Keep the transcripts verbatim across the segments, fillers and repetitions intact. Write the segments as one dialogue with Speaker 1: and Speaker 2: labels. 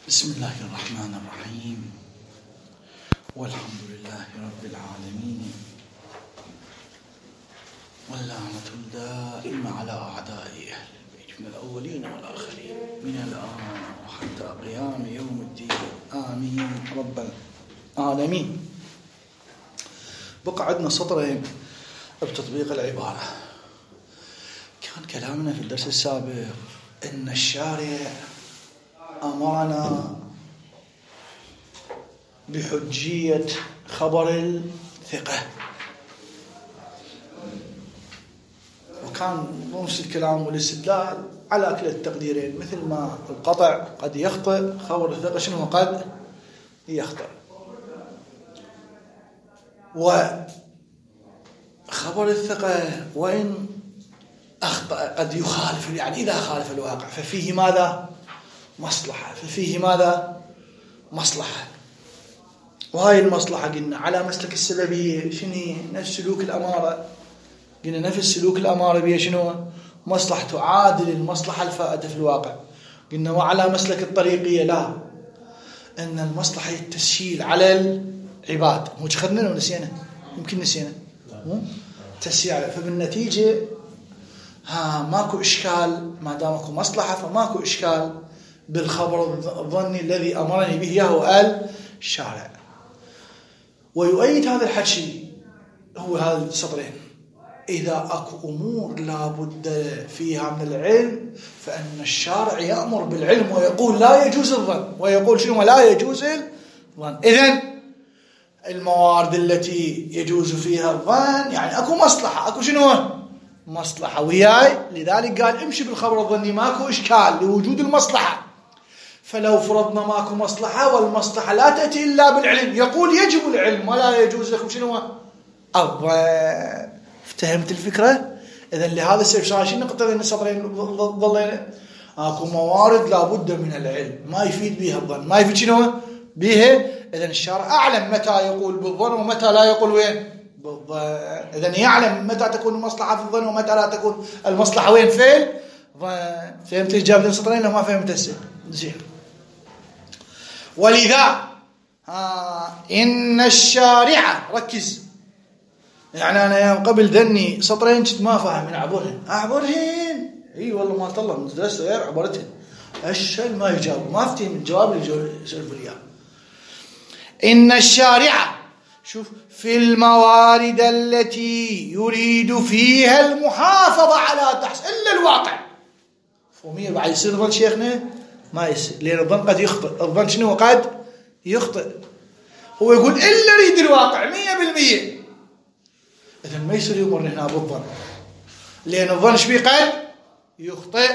Speaker 1: بسم الله الرحمن الرحيم والحمد لله رب العالمين واللعنة الدائمة على أعداء أهل البيت من الأولين والآخرين من الآن وحتى قيام يوم الدين آمين رب العالمين. بقى عندنا سطرين بتطبيق العبارة. كان كلامنا في الدرس السابق إن الشارع أمرنا بحجية خبر الثقة، وكان نص الكلام والاستدلال على كلا التقديرين، مثل ما القطع قد يخطئ، خبر الثقة شنو قد يخطئ. وخبر الثقة وإن أخطأ قد يخالف، يعني إذا خالف الواقع ففيه ماذا؟ مصلحة، ففيه ماذا؟ مصلحة. وهاي المصلحة قلنا على مسلك السببية شنو هي؟ نفس سلوك الأمارة، قلنا نفس سلوك الأمارة بها شنو؟ مصلحة تعادل المصلحة الفائتة في الواقع. قلنا وعلى مسلك الطريقية لا، أن المصلحة التسهيل على العباد. مو خذنا ونسينا، يمكن نسينا تسهيل، فبالنتيجة ها ماكو إشكال، ما دام اكو مصلحة فماكو إشكال بالخبر الظني الذي أمرني به إياه الشارع. ويؤيد هذا الحكي هو هذا السطرين: إذا أكو أمور لا بد فيها من العلم فإن الشارع يأمر بالعلم ويقول لا يجوز الظن، ويقول شنو؟ لا يجوز الظن. إذن الموارد التي يجوز فيها الظن يعني أكو مصلحة، أكو شنو؟ مصلحة وياي، لذلك قال امشي بالخبر الظني ماكو إشكال لوجود المصلحة. فلو فرضنا ماكو مصلحة والمصلحة لا تأتي إلا بالعلم، يقول يجب العلم ولا يجوز لكم شنو؟ الظن. افتهمت الفكرة؟ إذن لهذا السبب صار شنو نقطة بين السطرين ظلينا اكو موارد لا بد من العلم، ما يفيد بها الظن، ما يفيد شنو بها. إذن الشارع أعلم متى يقول بالظن ومتى لا يقول وين بالظن. إذن يعلم متى تكون المصلحة في الظن ومتى لا تكون المصلحة وين في الظن. فهمت الإجابة بين السطرين لو ما فهمت هسه؟ زين. ولذا ها إن الشارع، ركز، يعني أنا يوم قبل ذني سطرين كنت ما فاهم من أعبرهن أعبرهن إي والله ما طلع من درست غير عبرتهن الشيء ما يجاوب، ما افتهم الجواب اللي يسألوا لي. إن الشارع شوف في الموارد التي يريد فيها المحافظة على تحصيل إلا الواقع فهمية. بعد يصير ظن شيخنا ما يصير، لأن الظن قد يخطئ. الظن شنو قد يخطئ؟ هو يقول إلا يريد الواقع مية بالمية. إذن ما يصير يمر هنا بالظن، لأن الظن شبيه قد يخطئ.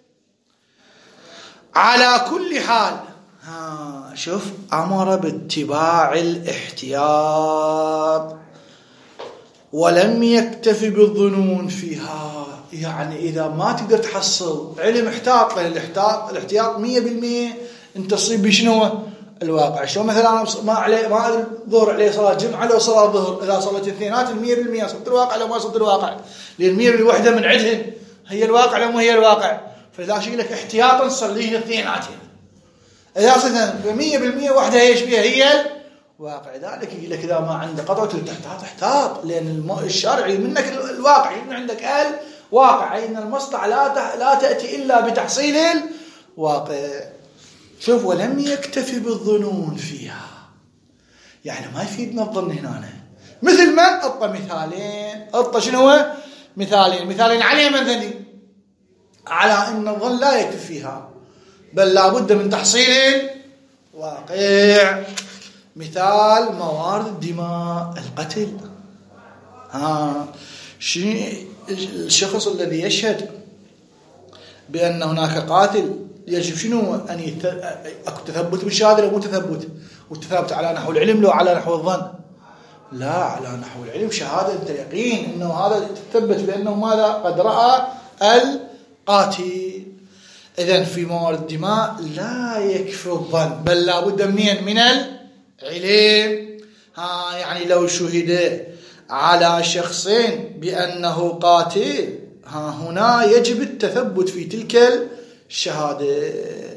Speaker 1: على كل حال ها شوف أمر باتباع الاحتياط ولم يكتفي بالظنون فيها. يعني إذا ما تقدر تحصل علم احتاط، لأن الاحتياط الاحتياط مية بالمية أنت تصيب بشنو الواقع. شو مثلا أنا ما عليه ما أدري ظهر عليه صلاة جمعة لو صلاة ظهر، إذا صلت الاثنينات المية بالمية صدت الواقع لو ما صدت الواقع، لأن المية بالوحدة من عدهن هي الواقع لو ما هي الواقع. فإذا شيء لك احتياطا صليه الاثنيناتين، إذا صدت مية بالمية واحدة هي بها هي الواقع. ذلك يقول لك إذا ما عندك قطعة تحتاط احتاط، لأن الشرع منك الواقع، يكون عندك الواقع، أي أن المصلحة لا لا تأتي إلا بتحصيل الواقع. شوف ولم يكتفي بالظنون فيها، يعني ما يفيدنا الظن هنا. مثل من أطى مثالين، أطى شنو هو مثالين مثالين عليه من ذني على أن الظن لا يكفي فيها بل لا بد من تحصيل واقع. مثال موارد الدماء، القتل. ها شيء الشخص الذي يشهد بأن هناك قاتل يجب شنو أن يت... أكو تثبت بالشهادة لو مو تثبت، والتثبت على نحو العلم لو على نحو الظن؟ لا، على نحو العلم، شهادة أنت يقين أنه هذا تثبت بأنه ماذا قد رأى القاتل. إذن في موارد الدماء لا يكفي الظن بل لا بد منين من العلم. ها يعني لو شهد على شخصين بأنه قاتل، ها هنا يجب التثبت في تلك الشهادة.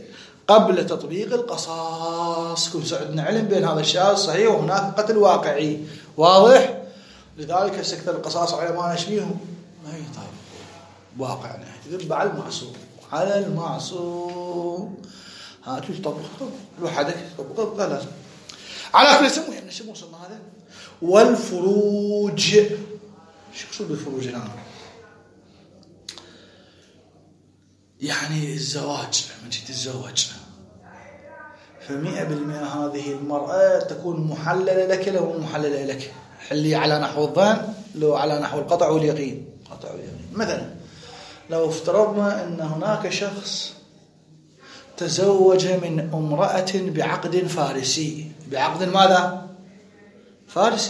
Speaker 1: قبل تطبيق القصاص. كل عندنا علم بين هذا الشيء الصحيح وهناك قتل واقعي. واضح؟ لذلك سكت القصاص علماء نشبيهم ما هي طيب واقع يذب على المعصوم على المعصوم. ها تطبق لوحدك تطبق لا لازم على كل سمو يعني شو وصلنا هذا. والفروج شو يقصد بالفروج الآن؟ يعني الزواج. من جيت الزواج فمئة بالمئة هذه المرأة تكون محللة لك لو محللة لك. حلي على نحو الظن لو على نحو القطع واليقين. قطع واليقين مثلا لو افترضنا أن هناك شخص تزوج من امرأة بعقد فارسي. بعقد ماذا؟ فارسي.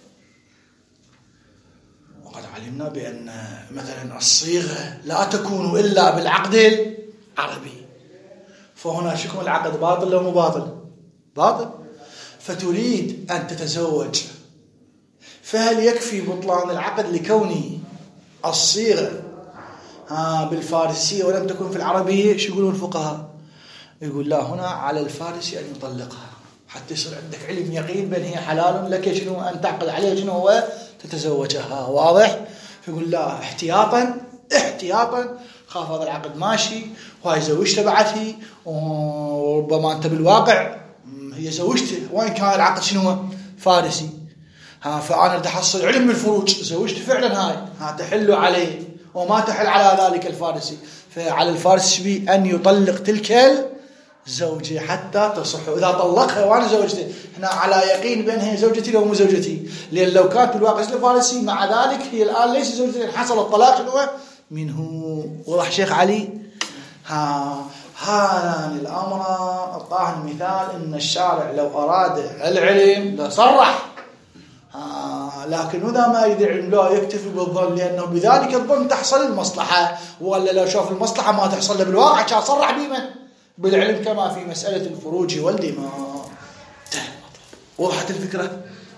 Speaker 1: وقد علمنا بأن مثلا الصيغة لا تكون إلا بالعقد العربي. فهنا شكم العقد باطل لو مو باطل؟ باطل. فتريد أن تتزوج فهل يكفي بطلان العقد لكوني الصيغة ها بالفارسية ولم تكن في العربية؟ شو يقولون الفقهاء؟ يقول لا، هنا على الفارسي أن يطلقها حتى يصير عندك علم يقين بأن هي حلال لك شنو أن تعقد عليها شنو هو تتزوجها. واضح؟ فيقول لا، احتياطا احتياطا خاف هذا العقد ماشي وهاي زوجته بعدها وربما أنت بالواقع هي زوجته وإن كان العقد شنو فارسي. ها فأنا بدي أحصل علم بالفروج زوجته فعلا هاي ها تحل عليه وما تحل على ذلك الفارسي. فعلى الفارسي أن يطلق تلك الزوجة حتى تصح. إذا طلقها وأنا زوجتي هنا على يقين بأنها زوجتي لو مو زوجتي، لأن لو كانت بالواقع الفارسي مع ذلك هي الآن ليس زوجتي حصل الطلاق شنو منه. وضح شيخ علي؟ ها هذا الأمر أعطاه المثال إن الشارع لو أراد العلم لصرح. آه لكن إذا ما يريد العلم لا يكتفي بالظن، لأنه بذلك الظن تحصل المصلحة، ولا لو شاف المصلحة ما تحصل له بالواقع كان صرح بما بالعلم كما في مسألة الفروج والدماء. وضحت الفكرة؟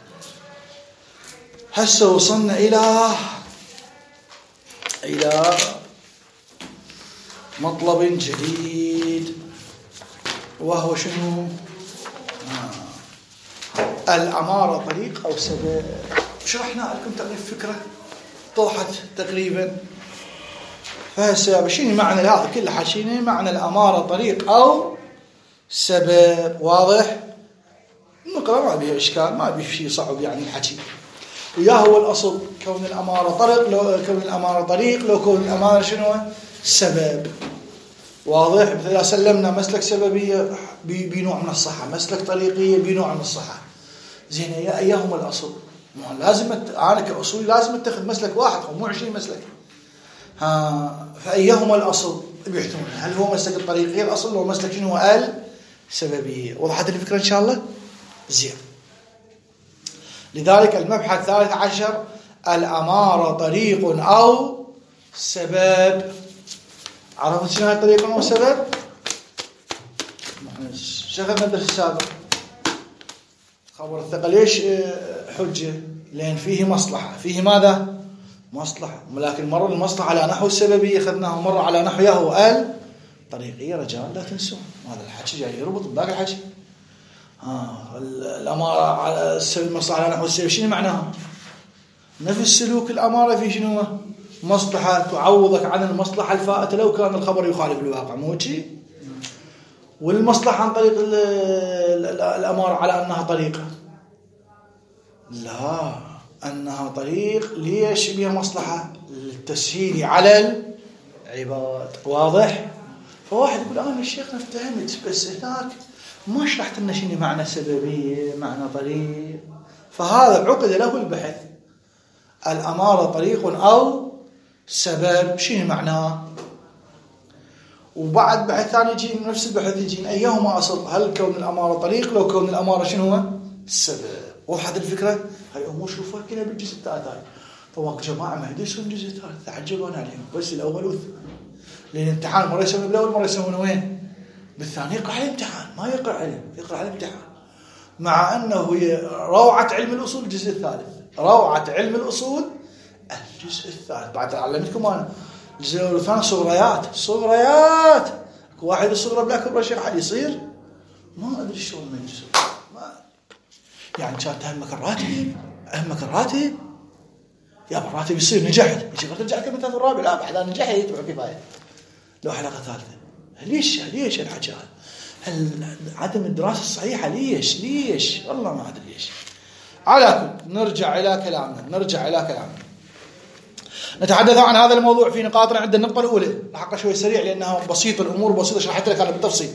Speaker 1: هسه وصلنا إلى إلى مطلب جديد وهو شنو؟ آه. الأمارة طريق أو سبب. شرحنا لكم تعريف فكرة طوحت تقريبا. فهسه شنو معنى هذا كل حكينا؟ معنى الأمارة طريق أو سبب. واضح؟ نقرأ ما بيه إشكال، ما بيه شيء صعب يعني الحكي. وياه هو الأصل كون الأمارة طريق لو كون الأمارة طريق لو كون الأمارة شنو سبب. واضح؟ مثلا سلمنا مسلك سببية بنوع من الصحة، مسلك طريقية بنوع من الصحة. زين أيهم الأصل؟ لازم أنا كأصولي لازم أتخذ مسلك واحد أو مو عشرين مسلك. ها فأيهما الأصل بيحتمل؟ هل هو مسلك الطريقية الأصل أو مسلك شنو السببية؟ وضحت الفكرة إن شاء الله؟ زين. لذلك المبحث الثالث عشر الأمارة طريق أو سبب. عرفت شنو هاي طريق أو سبب؟ شغلنا الدرس السابق خبر الثقة ليش حجة؟ لأن فيه مصلحة. فيه ماذا؟ مصلحة. ولكن مرة المصلحة على نحو السببية أخذناها، مرة على نحو يهو الطريقية. رجال لا تنسوا هذا الحكي جاي يربط بذاك الحكي. آه الأمارة على المصلحة على نحو السبب شنو معناها؟ نفس سلوك الأمارة في شنو؟ مصلحة تعوضك عن المصلحة الفائتة لو كان الخبر يخالف الواقع، مو شيء؟ والمصلحة عن طريق الأمارة على أنها طريقة؟ لا، أنها طريق ليش بها مصلحة؟ للتسهيل على العباد. واضح؟ فواحد يقول أنا الشيخ افتهمت بس هناك ما شرحت لنا شنو معنى سببية معنى طريق. فهذا عقد له البحث. الأمارة طريق أو سبب شنو معناه؟ وبعد بحث ثاني يجي نفس البحث يجي أيهما أصل؟ هل كون الأمارة طريق لو كون الأمارة شنو هو السبب؟ وضحت الفكرة؟ هاي أمور شوفها كلها بالجزء الثالث. هاي طواق جماعة ما يدرسون الجزء الثالث تعجبون عليهم بس الأول والثاني، لأن الامتحان مرة يسوون بالأول مرة يسوون وين؟ بالثاني. يقرأ على الامتحان ما يقرأ علم، يقرأ على الامتحان. مع أنه هي روعة علم الأصول الجزء الثالث، روعة علم الأصول الجزء الثالث. بعد علمتكم أنا الجزء الثاني صغريات صغريات واحد الصغرى بلا كبرى شيء حد يصير ما أدري شلون ما يصير ما يعني كانت أهمك الراتب أهمك الراتب يا الراتب يصير نجحت يجي ترجع كم ثالث الرابع لا بعد نجحت كفاية لو حلقة ثالثة ليش ليش الحكي هذا هل عدم الدراسة الصحيحة ليش ليش والله ما أدري ليش. على كل نرجع إلى كلامنا نرجع إلى كلامنا نتحدث عن هذا الموضوع في نقاط عند النقطة الأولى الحق شوي سريع لأنها بسيطة الأمور بسيطة شرحت لك أنا بالتفصيل.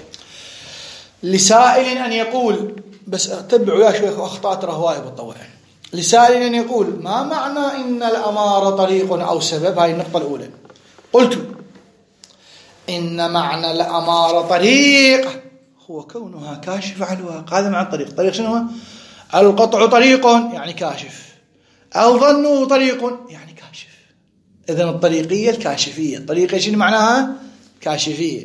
Speaker 1: لسائل أن يقول بس أتبعوا يا شوي أخطاء ترى هواية بالطوع. لسائل أن يقول ما معنى إن الأمارة طريق أو سبب؟ هاي النقطة الأولى. قلت إن معنى الأمارة طريق هو كونها كاشفة عن الواقع. هذا معنى الطريق. طريق شنو هو؟ القطع طريق يعني كاشف أو ظنه طريق يعني كاشف. إذن الطريقية الكاشفية. الطريقية شنو معناها؟ كاشفية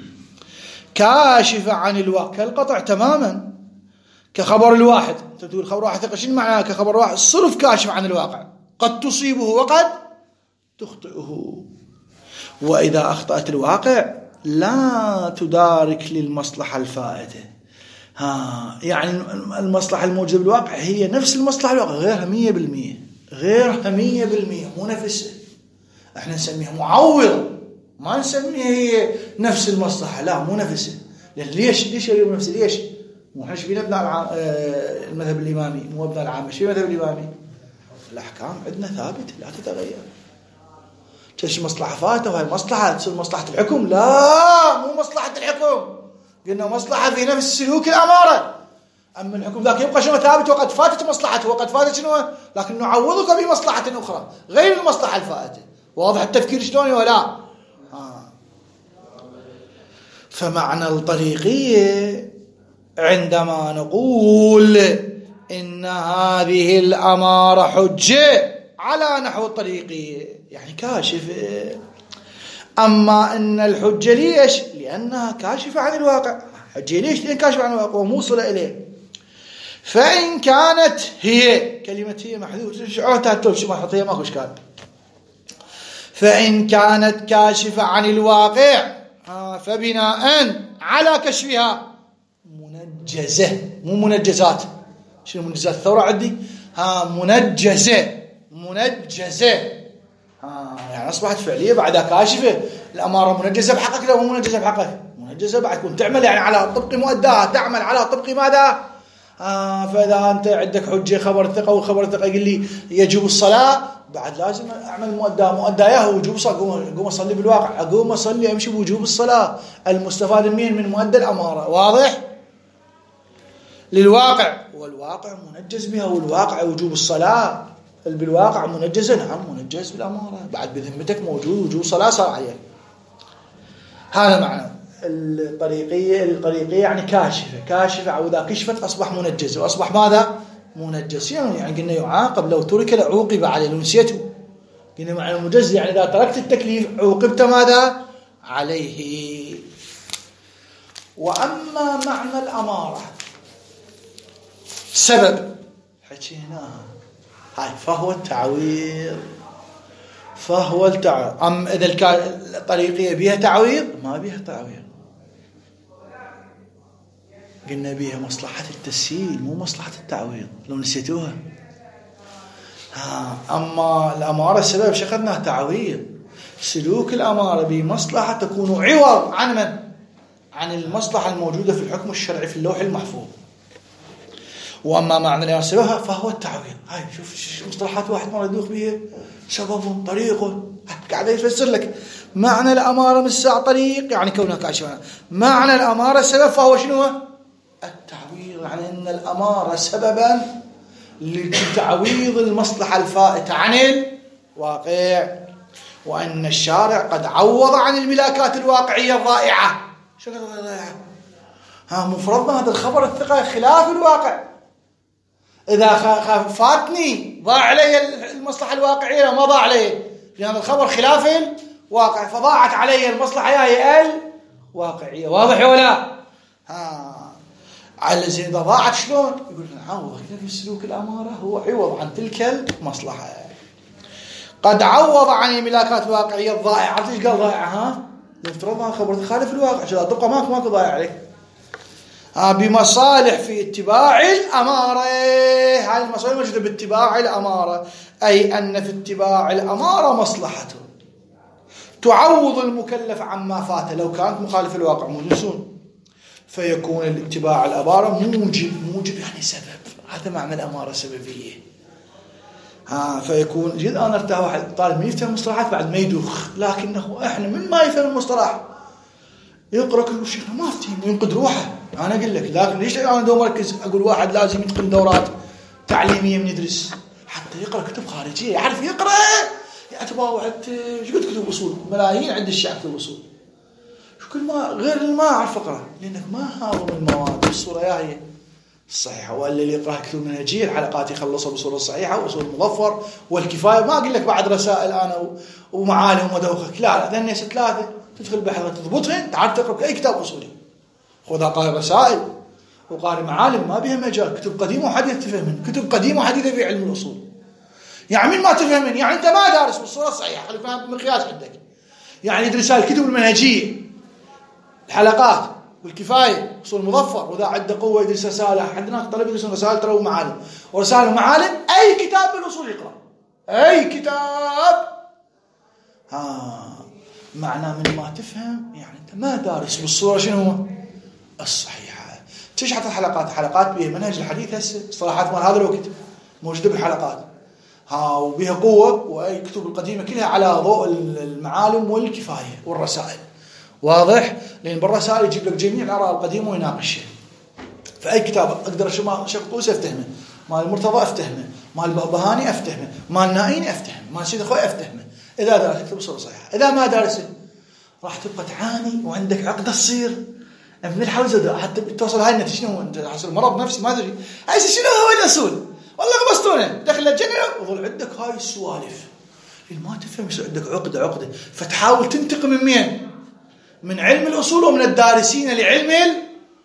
Speaker 1: كاشفة عن الواقع. كالقطع تماما كخبر الواحد. تقول خبر واحد ثقة شنو معناها؟ كخبر واحد الصرف كاشف عن الواقع قد تصيبه وقد تخطئه. وإذا أخطأت الواقع لا تدارك للمصلحة الفائتة. ها يعني المصلحة الموجودة بالواقع هي نفس المصلحة الواقع غيرها مية بالمية غيرها مية بالمية مو نفسها. احنا نسميها معوضة ما نسميها هي نفس المصلحة لا مو نفسها. لأن ليش ليش يقولون نفسها ليش؟ مو احنا شبينا ابناء العام المذهب الإمامي مو ابناء العام شبينا المذهب الإمامي الأحكام عندنا ثابتة لا تتغير. تش مصلحة فاتة وهي مصلحة تصير مصلحة الحكم لا مو مصلحة الحكم. قلنا مصلحة في نفس سلوك الأمارة. أما الحكم ذاك يبقى شنو ثابت وقد فاتت مصلحته وقد فاتت شنو لكن نعوضك بمصلحة أخرى غير المصلحة الفائتة. واضح التفكير شلون ولا آه. فمعنى الطريقية عندما نقول إن هذه الأمارة حجة على نحو الطريقية يعني كاشف. أما أن الحجة ليش؟ لأنها كاشفة عن الواقع. حجة ليش؟ لأن كاشفة عن الواقع وموصلة إليه. فإن كانت هي كلمة هي محذوفة شعورتها تلف ما حطيها ماكو إشكال. فإن كانت كاشفة عن الواقع فبناء على كشفها منجزة مو منجزات. شنو منجزات الثورة عندي؟ ها منجزة منجزة ها يعني أصبحت فعلية بعدها كاشفة. الأمارة منجزة بحقك لا مو منجزة بحقك منجزة بعد كنت تعمل يعني على طبق مؤداها تعمل على طبق ماذا آه. فإذا أنت عندك حجة خبر ثقة وخبر ثقة يقول لي يجب الصلاة بعد لازم أعمل مؤدى مؤداها وجوب الصلاة. أقوم أصلي بالواقع أقوم أصلي أمشي بوجوب الصلاة. المستفاد من من مؤدى الأمارة واضح للواقع والواقع منجز بها والواقع وجوب الصلاة بالواقع منجزة نعم منجز بالأمارة بعد بذمتك موجود وجوب صلاة صار عليك. هذا معنى الطريقية. الطريقية يعني كاشفة كاشفة أو إذا كشفت أصبح منجز وأصبح ماذا منجز. يعني قلنا يعاقب لو ترك لعوقب عليه لو نسيته. قلنا معنى المجز يعني إذا تركت التكليف عوقبت ماذا عليه. وأما معنى الأمارة سبب حكيناها هاي فهو التعويض فهو التعويض. أم إذا الطريقية بها تعويض ما بها تعويض. قلنا بها مصلحة التسهيل مو مصلحة التعويض لو نسيتوها. ها أما الأمارة السبب شخدنا تعويض. سلوك الأمارة بمصلحة تكون عوض عن من؟ عن المصلحة الموجودة في الحكم الشرعي في اللوح المحفوظ. وأما معنى السبب فهو التعويض. هاي شوف مصطلحات واحد مرة يدوخ بيه سبب طريق قاعد يفسر لك معنى الأمارة من الساعة طريق يعني كونها كاشفة. معنى الأمارة سبب فهو شنو التعويض يعني أن الأمارة سببا لتعويض المصلحة الفائتة عن الواقع. وأن الشارع قد عوض عن الملاكات الواقعية الضائعة. شنو الضائعة؟ ها مفرضنا هذا الخبر الثقة خلاف الواقع. إذا فاتني ضاع علي المصلحة الواقعية ما ضاع علي لأن هذا الخبر خلاف الواقع فضاعت علي المصلحة هي الواقعية. واضح ولا ها على زين إذا ضاعت شلون يقول نعوض في سلوك الأمارة هو عوض عن تلك المصلحة. قد عوض عن الملاكات الواقعية الضائعة. عرفت إيش قال ضائعة؟ ها افترضها خبر تخالف الواقع عشان تبقى ماكو ماكو ضايع عليك. آه بمصالح في اتباع الأمارة. هاي المصالح موجودة باتباع الأمارة، أي أن في اتباع الأمارة مصلحته تعوض المكلف عما فات لو كانت مخالف الواقع موجودون، فيكون الاتباع الأمارة موجب موجب يعني سبب. هذا معنى الأمارة سببية. ها فيكون جد أنا ارتاح واحد طالب ما يفهم المصطلحات بعد ما يدوخ، لكنه إحنا من ما يفهم المصطلح يقرأ كل شيء ما أفتهم وينقد روحه. أنا أقول لك لكن ليش أنا دوم مركز أقول واحد لازم يدخل دورات تعليمية من يدرس حتى يقرأ كتب خارجية يعرف يقرأ. يعتبر ايش قلت كتب أصول ملايين عند الشعب كتب أصول، كل ما غير ما أعرف أقرأ لأنك ما هاضم المواد بالصورة هي الصحيحة. ولا اللي يقرأ كتب منهجية الحلقات يخلصها بصورة صحيحة وأصول المظفر والكفاية. ما أقول لك بعد رسائل أنا ومعالم ودوخك، لا لا ذني ثلاثة تدخل بحثها تضبطهن تعال تقرأ أي كتاب أصولي. خذها قارئ رسائل وقارئ معالم ما بها مجال. كتب قديمة وحديثة تفهمن، كتب قديمة وحديثة في علم الأصول. يعني من ما تفهمن يعني أنت ما دارس بالصورة الصحيحة. خليك فاهم مقياس عندك. يعني يدرس الكتب المنهجية الحلقات والكفاية أصول المظفر وذا عنده قوة يدرس رسالة. عندنا طلبة يدرسون رسائل ترى ومعالم ورسائل ومعالم. أي كتاب بالأصول يقرأ أي كتاب. ها معناه من ما تفهم يعني أنت ما دارس بالصورة شنو هو الصحيحة. تيجي حتى الحلقات حلقات بها منهج الحديث هسه اصطلاحات مال هذا الوقت موجودة بالحلقات ها وبها قوة. وأي كتب القديمة كلها على ضوء المعالم والكفاية والرسائل. واضح؟ لأن بالرسائل يجيب لك جميع الآراء القديمة ويناقشها. فأي كتاب أقدر شو شيخ طوسي أفتهمه، مال المرتضى أفتهمه، مال بهاني أفتهمه، مال نائين أفتهمه، مال سيد أخوي أفتهمه. إذا دارس كتب بصورة صحيحة. إذا ما دارسه راح تبقى تعاني وعندك عقدة تصير من الحوزة حتى توصل هاي النتيجة. شنو هو حصل مرض نفسي ما أدري هاي شنو هو الأصول والله قبستونه دخل الجنة وظل عندك هاي السوالف. ما تفهم يصير عندك عقدة عقدة فتحاول تنتقم من مين؟ من علم الأصول ومن الدارسين لعلم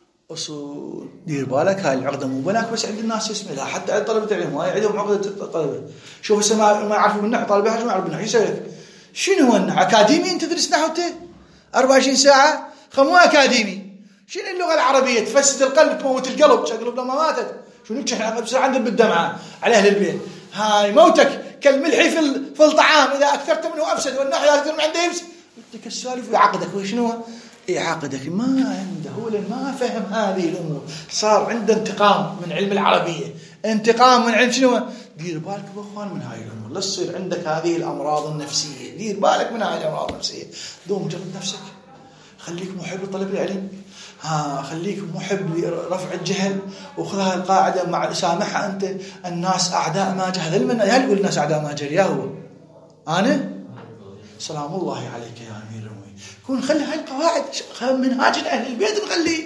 Speaker 1: الأصول. دير بالك هاي العقدة مو بلاك بس عند الناس اسمه لا حتى عند طلبة العلم هاي عندهم عقدة الطلبة. شوف هسه ما ما يعرفوا من نحو طالب حاجة ما يعرف من نحو يسوي لك شنو هو النحو أكاديمي. أنت تدرس نحو أنت أربعة وعشرين ساعة خمو أكاديمي. شنو اللغة العربية تفسد القلب تموت القلب. شقلب لما ماتت شنو نحن بصير عندنا بالدمعة على أهل البيت. هاي موتك كالملح في في الطعام إذا أكثرت منه أفسد والنحو إذا أكثر من عنده يفسد. بدك السالف ويعقدك وشنو يعقدك ما عنده هو لأن ما فهم هذه الأمور. صار عنده انتقام من علم العربية انتقام من علم شنو. دير بالك بأخوان من هاي الأمور لا تصير عندك هذه الأمراض النفسية. دير بالك من هاي الأمراض النفسية. دوم جرب نفسك خليك محب لطلب العلم. ها خليك محب لرفع الجهل وخذها القاعدة مع سامحها أنت الناس أعداء ما جهل. هل من هل يقول الناس أعداء ما جهل يا هو أنا سلام الله عليك يا أمير المؤمنين. كون خلي هاي القواعد منهاج أهل البيت نخليه.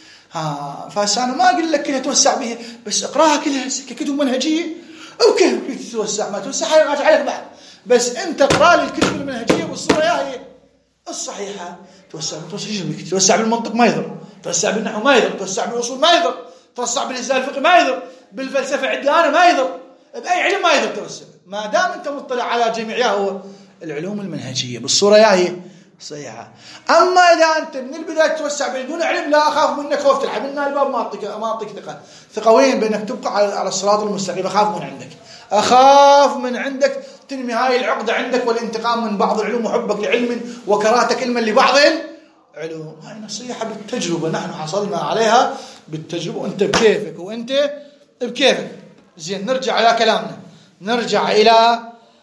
Speaker 1: ها فأنا ما أقول لك كلها توسع بها بس اقراها كلها ككتب منهجية أو كيف توسع ما توسع هاي راجع عليك بعد. بس أنت اقرأ لي الكتب المنهجية والصورة هي الصحيحة. توسع توسع توسع بالمنطق ما يضر، توسع بالنحو ما يضر، توسع بالأصول ما يضر، توسع بالإسلام الفقه ما يضر، بالفلسفة عندي أنا ما يضر، بأي علم ما يضر توسع ما دام أنت مطلع على جميع يا هو العلوم المنهجية بالصورة يا هي صحيحة. أما إذا أنت من البداية توسع بدون علم لا أخاف منك خوف تلعب لنا الباب ما أعطيك ما أعطيك ثقة ثقة وين بأنك تبقى على الصراط المستقيم. أخاف من عندك أخاف من عندك تنمي هاي العقدة عندك والانتقام من بعض العلوم وحبك لعلم وكراهتك علما لبعض العلوم. هاي نصيحة بالتجربة نحن حصلنا عليها بالتجربة وأنت بكيفك وأنت بكيفك. زين نرجع إلى كلامنا نرجع إلى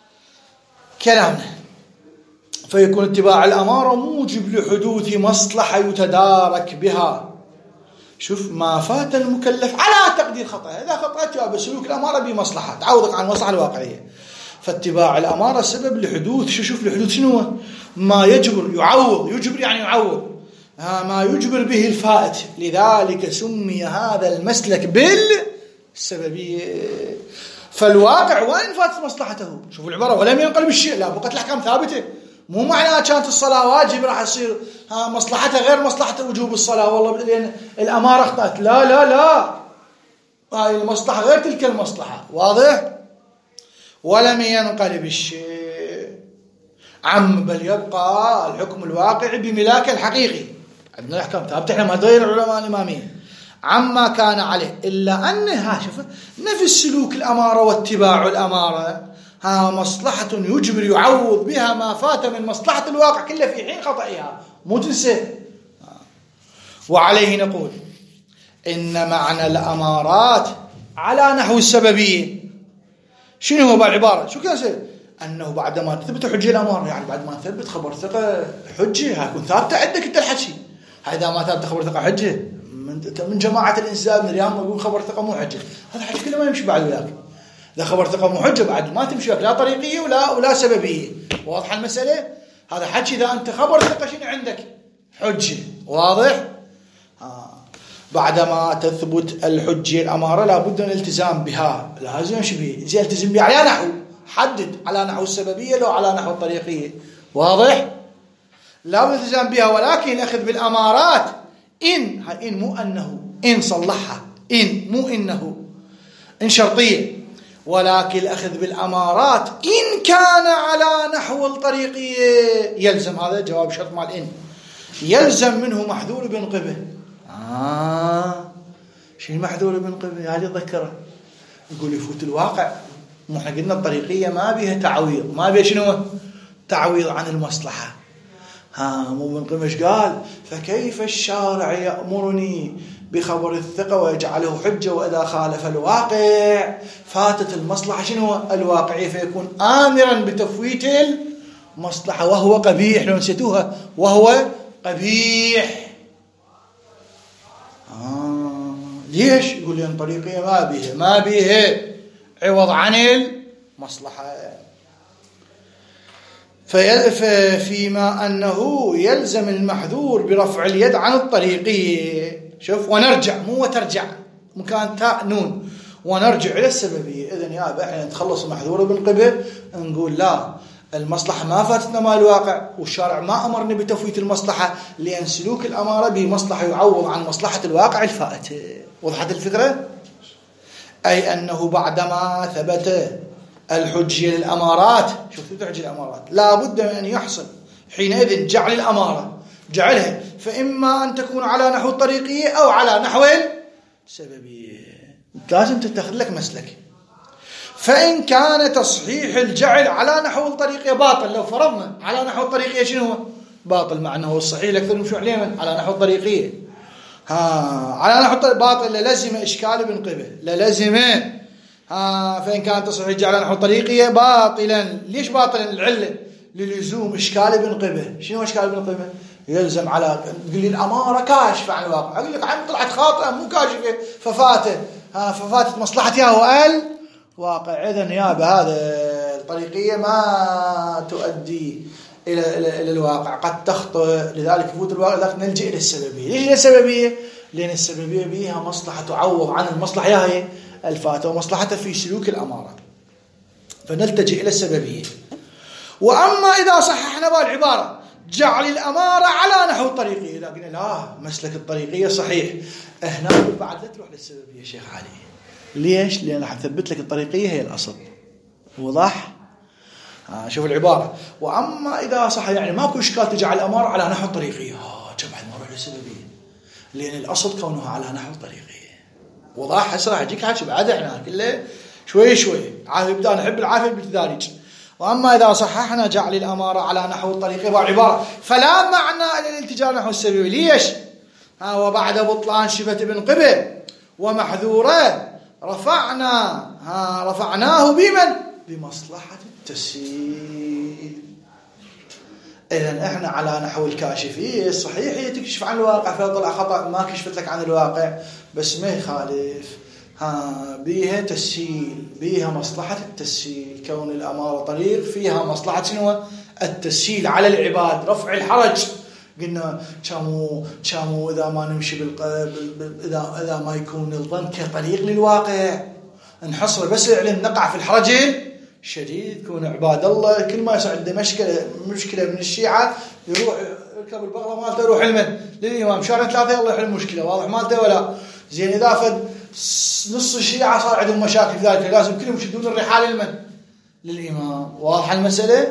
Speaker 1: كلامنا. فيكون اتباع الأمارة موجب لحدوث مصلحة يتدارك بها. شوف ما فات المكلف على تقدير خطأ إذا خطأت بسلوك الأمارة بمصلحة تعوضك عن المصلحة الواقعية. فاتباع الأمارة سبب لحدوث شو شوف لحدوث شنو ما يجبر يعوض يجبر يعني يعوض ما يجبر به الفائت. لذلك سمي هذا المسلك بالسببية. فالواقع وين فاتت مصلحته. شوفوا العبارة ولم ينقلب الشيء لا بقت الأحكام ثابتة. مو معناها كانت الصلاة واجب راح يصير ها مصلحتها غير مصلحة وجوب الصلاة والله لأن الأمارة أخطأت. لا لا لا هاي المصلحة غير تلك المصلحة. واضح. ولم ينقلب الشيء عم بل يبقى الحكم الواقعي بملاكه الحقيقي. عندنا الأحكام ثابتة، احنا ما تغير العلماء الإمامية عما كان عليه، إلا أن ها شوف نفي سلوك الأمارة واتباع الأمارة ها مصلحة يجبر يعوض بها ما فات من مصلحة الواقع كله في حين خطئها، مو تنسى. وعليه نقول إن معنى الأمارات على نحو السببية. شنو هو بالعبارة؟ شو كان أنه بعدما تثبت حجة الأمارة، يعني بعد ما تثبت خبر ثقة حجة هيكون ثابتة عندك أنت الحكي. إذا ما ثابت خبر ثقة حجة من جماعة الإنسان من اليوم يقول خبر ثقة مو حجة، هذا حكي كله ما يمشي بعد وياك. إذا خبر ثقة مو حجة بعد ما تمشي وياك لا طريقية ولا ولا سببية. واضحة المسألة؟ هذا حكي إذا أنت خبر ثقة شنو عندك؟ حجة. واضح؟ آه. بعدما تثبت الحجة الأمارة لابد من الالتزام بها، لازم شبيه زي التزم بها على نحو حدد، على نحو السببية لو على نحو الطريقية. واضح؟ لابد الالتزام بها، ولكن الأخذ بالأمارات إن هاي إن مو أنه إن صلحها، إن مو إنه إن شرطية، ولكن الأخذ بالأمارات إن كان على نحو الطريقية يلزم، هذا جواب شرط مع الإن، يلزم منه محذور بن قبه. آه شيء محذور بن قبه هذه تذكره، يقول يفوت الواقع. مو احنا قلنا الطريقية ما بيها تعويض، ما بيها شنو تعويض عن المصلحة. ها مو بن قبه قال فكيف الشارع يأمرني بخبر الثقة ويجعله حجة وإذا خالف الواقع فاتت المصلحة شنو الواقعية، فيكون آمرا بتفويت المصلحة وهو قبيح. لو نسيتوها وهو قبيح. آه. ليش؟ يقول لي طريقية ما بيها ما بيها عوض عن المصلحة. فيما أنه يلزم المحذور برفع اليد عن الطريقية. شوف ونرجع مو وترجع مكان تاء نون، ونرجع إلى السببية. إذن يا أبا احنا نتخلص المحذور بالقبل نقول لا، المصلحة ما فاتتنا مع الواقع، والشارع ما أمرني بتفويت المصلحة، لأن سلوك الأمارة بمصلحة يعوض عن مصلحة الواقع الفائتة. وضحت الفكرة؟ أي أنه بعدما ثبت الحجية للأمارات، شوف تحجي الأمارات لا بد من أن يحصل حينئذ جعل الأمارة جعلها فإما أن تكون على نحو الطريقية أو على نحو السببية. لازم تتخذ لك مسلك. فإن كان تصحيح الجعل على نحو الطريقية باطل، لو فرضنا على نحو الطريقية شنو هو؟ باطل، مع أنه الصحيح الأكثر مشروع عليه على نحو الطريقية. ها على نحو الطريقية باطل للزم إشكال بن قبه للزم. ها فإن كان تصحيح الجعل على نحو الطريقية باطلا. ليش باطلا؟ العلة للزوم إشكال بن قبه. شنو إشكال بن قبه؟ يلزم على قل لي الأمارة كاشفة عن الواقع، أقول لك عم طلعت خاطئة مو كاشفة ففاتت ها ففاتت مصلحتها وقال واقع. إذن يا بهذا الطريقية ما تؤدي إلى إلى, إلى الواقع، قد تخطئ، لذلك يفوت الواقع. لذلك نلجئ إلى السببية. ليش السببية؟ لأن السببية بيها مصلحة تعوض عن المصلحة هي الفاتة ومصلحتها في سلوك الأمارة، فنلتجئ إلى السببية. وأما إذا صححنا بالعبارة جعل الأمارة على نحو الطريقية، إذا قلنا لا مسلك الطريقية صحيح، هنا بعد لا تروح للسببية شيخ علي. ليش؟ لأن راح نثبت لك الطريقية هي الأصل. وضح؟ آه شوف العبارة. وأما إذا صح يعني ماكو إشكال تجعل الأمارة على نحو الطريقية، آه جمع المرة للسببية، لأن الأصل كونها على نحو الطريقية. وضح؟ هسه راح يجيك حاجة بعد احنا كله شوي شوي عافية، بدأ نحب العافية بالتدارج. وأما إذا صححنا جعل الأمارة على نحو الطريقية والعبارة فلا معنى للالتجاء نحو السبيل. ليش؟ ها وبعد بطلان شبهة ابن قبل ومحذوره رفعنا ها رفعناه بمن؟ بمصلحة التسهيل. إذن إحنا على نحو الكاشفية صحيح هي تكشف عن الواقع، فيطلع خطأ ما كشفت لك عن الواقع، بس ما يخالف ها بيها تسهيل، بيها مصلحة التسهيل. كون الأمارة طريق فيها مصلحة شنو؟ التسهيل على العباد، رفع الحرج. قلنا كامو كامو إذا ما نمشي بالقلب إذا إذا ما يكون الظن كطريق للواقع نحصر بس علم نقع في الحرج شديد. يكون عباد الله كل ما يصير عنده مشكلة مشكلة من الشيعة يروح يركب البغلة مالته يروح علما للإمام شهرين ثلاثة الله يحل المشكلة. واضح مالته ولا زين؟ إذا فد نص الشيعة صار عندهم مشاكل في ذلك لازم كلهم يشدون الرحال لمن؟ للإمام. واضح المسألة؟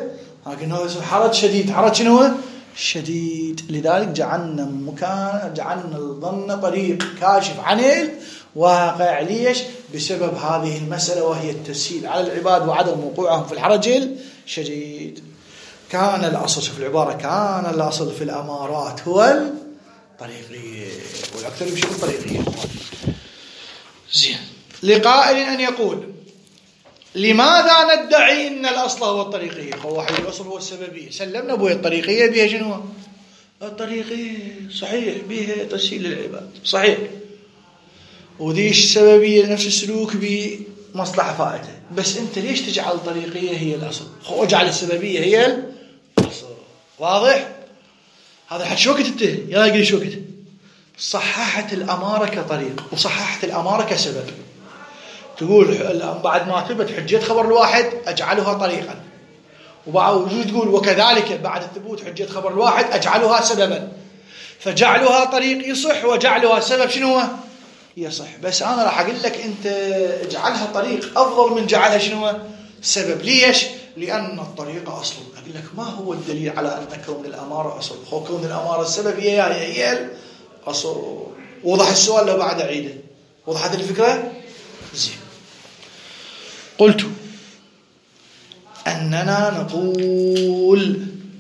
Speaker 1: لكن هو حرج شديد. حرج شنو هو؟ شديد. لذلك جعلنا مكان جعلنا الظن طريق كاشف عن الواقع. ليش؟ بسبب هذه المسألة وهي التسهيل على العباد وعدم وقوعهم في الحرج الشديد. كان الأصل في العبارة كان الأصل في الأمارات هو الطريقية والأكثر بشكل الطريقية. زين. لقائل أن يقول لماذا ندعي أن الأصل هو الطريقية؟ هو واحد الأصل هو السببية. سلمنا بوي الطريقية بها شنو؟ الطريقية صحيح بها تسهيل للعباد صحيح، وديش السببية نفس السلوك بمصلحة فائتة. بس أنت ليش تجعل الطريقية هي الأصل؟ خو اجعل السببية هي الأصل. واضح؟ هذا حد شوكت انت يلا قولي شوكت. صححت الأمارة كطريق وصححت الأمارة كسبب. تقول بعد ما ثبت حجية خبر الواحد أجعلها طريقا، وبعد تقول وكذلك بعد الثبوت حجية خبر الواحد أجعلها سببا. فجعلها طريق يصح وجعلها سبب شنو يصح. بس أنا راح أقول لك أنت اجعلها طريق أفضل من جعلها شنو سبب. ليش؟ لأن الطريق أصل. أقول لك ما هو الدليل على أن كون الأمارة أصل؟ هو كون الأمارة السبب هي هي الأصل. وضح السؤال لو بعد عيده. وضحت الفكرة؟ زين. قلت أننا نقول